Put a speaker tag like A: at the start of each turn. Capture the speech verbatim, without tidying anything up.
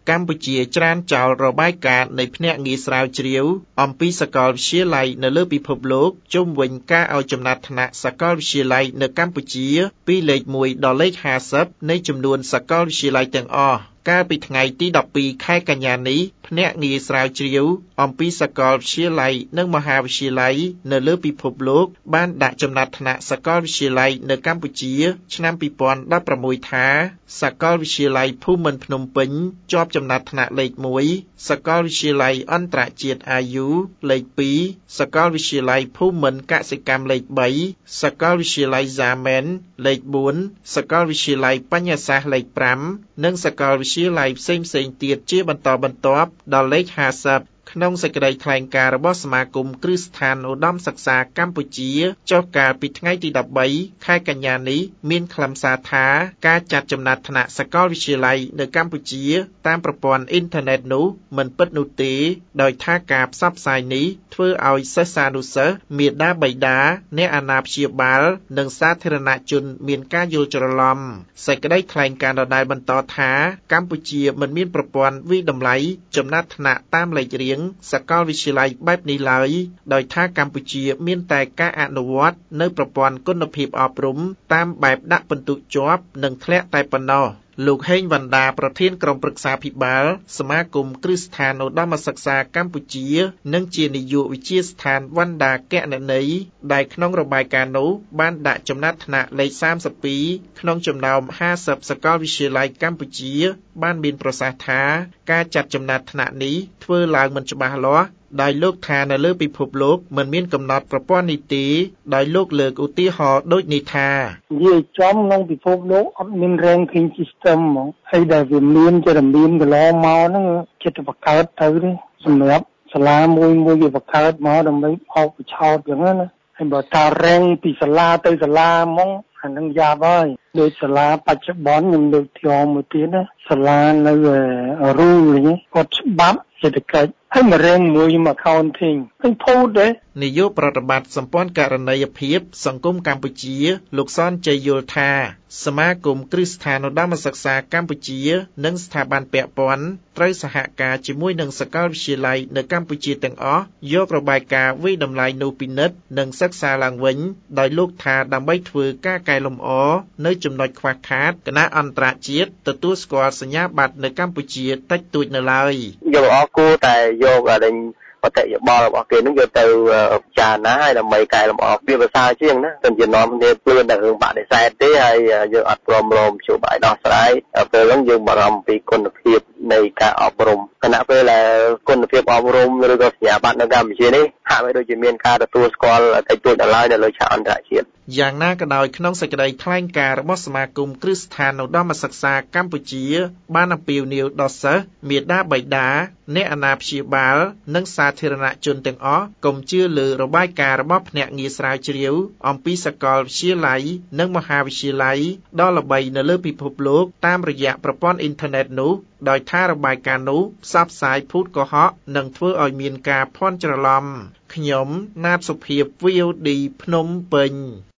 A: កម្ពុជាច្រានចោលរបាយការណ៍នៃភ្នាក់ងារស្រាវជ្រាវអំពីសាកលវិទ្យាល័យនៅលើពិភពលោកជុំវិញការឲ្យចំណាត់ថ្នាក់សាកលវិទ្យាល័យនៅកម្ពុជាពីលេខមួយដល់លេខห้าสิบនៃចំនួនសាកលវិទ្យាល័យទាំងអស់កាលពីថ្ងៃទីដប់ពីរខែកញ្ញានេះភ្នាក់ងារស្រាវជ្រាវអំពីសាកលវិទ្យាល័យនិងមហាវិទ្យាល័យនៅលើពិភពលោកបានដាក់ចំណាត់ថ្នាក់សាកលវិទ្យាល័យនៅកម្ពុជាឆ្នាំពីរពាន់ដប់ប្រាំមួយថាសាកលវិទ្យាល័យភូមិន្ទភ្នំពេញជាប់ចំណាត់ថ្នាក់លេខមួយសាកលវិទ្យាល័យអន្តរជាតិ អាយូ លេខពីរសាកលវិទ្យាល័យភូមិន្ទកសិកម្មលេខបីសាកលវិទ្យាល័យ Xiamen លេខបួនសាកលវិទ្យាល័យបញ្ញាសាស្ត្រលេខប្រាំនិងសាកលវិទ្យាល័យផ្សេងៗទៀតជាបន្តបន្ទាប់ដល់លេខห้าสิบក្នុងសេចក្តីថ្លែងការណ៍របស់សមាគមគ្រឹះស្ថានឧត្តមសិក្សាកម្ពុជាចុះកាលពីថ្ងៃទីដប់បីខែកញ្ញានេះមានខ្លឹមសារថាការចាត់ចំណាត់ថ្នាក់សាកលវិទ្យាល័យនៅកម្ពុជាតាមប្រព័ន្ធអ៊ីនធឺណិតនោះមិនពិតនោះទេដោយថាការផ្សព្វផ្សាយនេះធ្វើឲ្យសិស្សានុសិស្សមាតាបិតាអ្នកអាណាព្យាបាលនិងសាធារណជនមានការយល់ច្រឡំសេចក្តីថ្លែងការណ៍ដដែលបន្តថាកម្ពុជាមិនមានប្រព័ន្ធវិតម្លៃចំណាត់ថ្នាក់តាមលេខរៀងសាកលវិទ្យាល័យបែបនេះឡើយដោយថាកម្ពុជាមានតែការអនុវត្តនៅប្រព័ន្ធគុណភាពអប់រំតាមបែបដាក់ពិន្ទុជាប់និងធ្លាក់តែប៉ុណ្ណោះលោកហេងវណ្ដាប្រធានក្រុមប្រឹក្សាភិបាលសមាគមគ្រឹះស្ថានឧត្តមសិក្សាកម្ពុជានិងជានាយកវិទ្យាស្ថានវណ្ដាគណនេយ្យដែលក្នុងរបាយការណ៍នោះបានដាក់ចំណាត់ថ្នាក់លេខសាមសិបពីរក្នុងចំណោមห้าสิบសាកលវិទ្យាល័យកម្ពុជាបានមានប្រសាសន៍ថាការចាត់ចំណាត់ថ្នាក់នេះធ្វើឡើងមិនច្បាស់លាស់ដោយលោកថានៅលើពិភពលោកមិនមានកំណត់ប្រព័ន្ធនេះទេដោយលោកលើកឧទាហរណ៍ដូចនេះថា
B: និយាយចំក្នុងពិភពលោកអត់មាន ranking system ហ្មងហើយដែលវាមានជារមានកន្លងមកហ្នឹងចិត្តបង្កើតទៅទេសម្រាប់សាលាមួយមួយវាបង្កើតមកដើម្បីអោបបញ្ឆោតអញ្ចឹងណាហើយបើថា rank ពីសាលាទៅសាលាហ្មងអានឹងយ៉ាប់ហើយដូចសាលាបច្ចុប្បន្នខ្ញុំលើកធ្យមមួយទៀតណាសាលានៅរូលនេះគាត់ច្បាប់សេដ្ឋកិច្ចហើយមករែងមួយមក accounting ឃើញភូតទេ
A: នាយកប្រតិបត្តិសម្ព័ន្ធករណីយភាពសង្គមកម្ពុជាលោកសនជ័យយល់ថាសមាគមគ្រឹះស្ថានឧត្តមសិក្សាកម្ពុជានិងស្ថាប័នពាក់ព័ន្ធត្រូវសហការជាមួយនឹងសាកលវិទ្យាល័យនៅកម្ពុជាទាំងអស់យករបាយការណ៍វិតម្លៃនោះពិនិត្យនិងសិក្សាឡើងវិញដោយលោកថាដើម្បីធ្វើការកែលម្អនៅចំណុចខ្វះខាតគណៈអន្តរជាតិទទួលស្គាល់សញ្ញាបត្រនៅកម្ពុជាតិចតួចនៅឡើយ
C: យកអគូតែយកអរិញបតិយោបល់របស់គេនឹងយកទៅពិចារណាឲ្យដើម្បីកែលម្អវាភាសាជាងណាទិនជានាំគ្នាព្រឿនតែរឿងបដិសេធទេហើយយើងអត់ព្រមរំជួបបាយដោះស្រាយពេលហ្នឹងយើងបារម្ភពីគុណភាពនៃការអប់រំគណៈពេលដែលគុណភាពអប់រំឬក៏សញ្ញាបត្រនៅកម្ពុជានេះហាក់បីដូចជាមានការទទួលស្គាល់តិចតួចដល់ហើយនៅលើឆាកអន្តរជាតិ
A: យ៉ាងណាក៏ដោយក្នុងសេចក្តីថ្លែងការណ៍របស់សមាគមគ្រឹះស្ថានឧត្តមសិក្សាកម្ពុជាបានអំពាវនាវដល់សិស្សមាតាបិតាអ្នកអាណាព្យាបាលនិងសាធារណជនទាំងអស់កុំជឿលើរបាយការណ៍របស់ភ្នាក់ងារស្រាវជ្រាវអំពីសាកលវិទ្យាល័យនិងមហាវិទ្យាល័យដ៏ល្បីនៅលើពិភពលោកតាមរយៈប្រព័ន្ធអ៊ីនធឺណិតនោះដោយថារបាយការណ៍នោះផ្សព្វផ្សាយភូតកុហកនិងធ្វើឲ្យមានការភាន់ច្រឡំខ្ញុំណាតសុភាព វី អូ ឌី ភ្នំពេញ